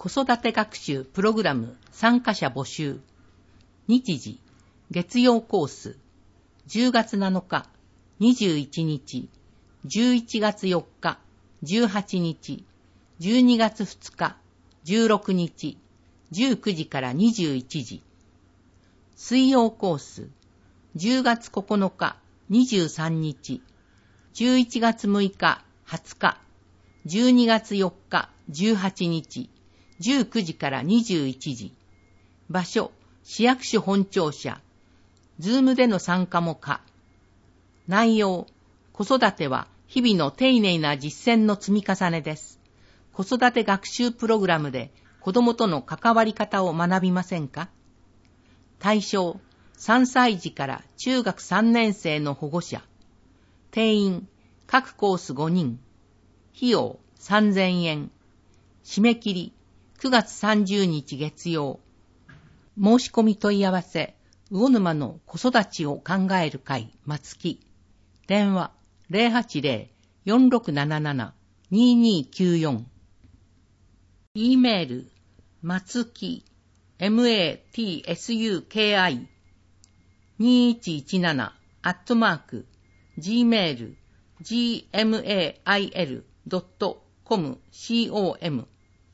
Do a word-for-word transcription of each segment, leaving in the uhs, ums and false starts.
子育て学習プログラム参加者募集。日時、月曜コース、じゅうがつなのか、にじゅういちにち、じゅういちがつよっか、じゅうはちにち、じゅうにがつふつか、じゅうろくにち、じゅうくじからにじゅういちじ。水曜コース、じゅうがつここのか、にじゅうさんにち、じゅういちがつむいか、はつか、じゅうにがつよっか、じゅうはちにち、じゅうくじからにじゅういちじ。場所、市役所本庁舎。ズームでの参加も可。内容、子育ては日々の丁寧な実践の積み重ねです。子育て学習プログラムで子供との関わり方を学びませんか？対象、さんさいじから中学さんねんせいの保護者。定員、各コースごにん。費用、さんぜんえん。締め切り、くがつさんじゅうにち月曜。申し込み問い合わせ、魚沼の子育ちを考える会、松木。電話、ゼロはちゼロ よんろくななな ににきゅうよん。E メール、松木、マツキ にいちいちなな アットマーク、gmail、gmail ドットコム、com。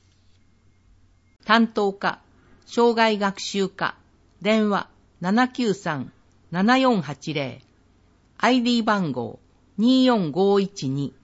担当課、障害学習課、電話 ななきゅうさん ななよんはちゼロ、アイディー 番号にーよんごいちに。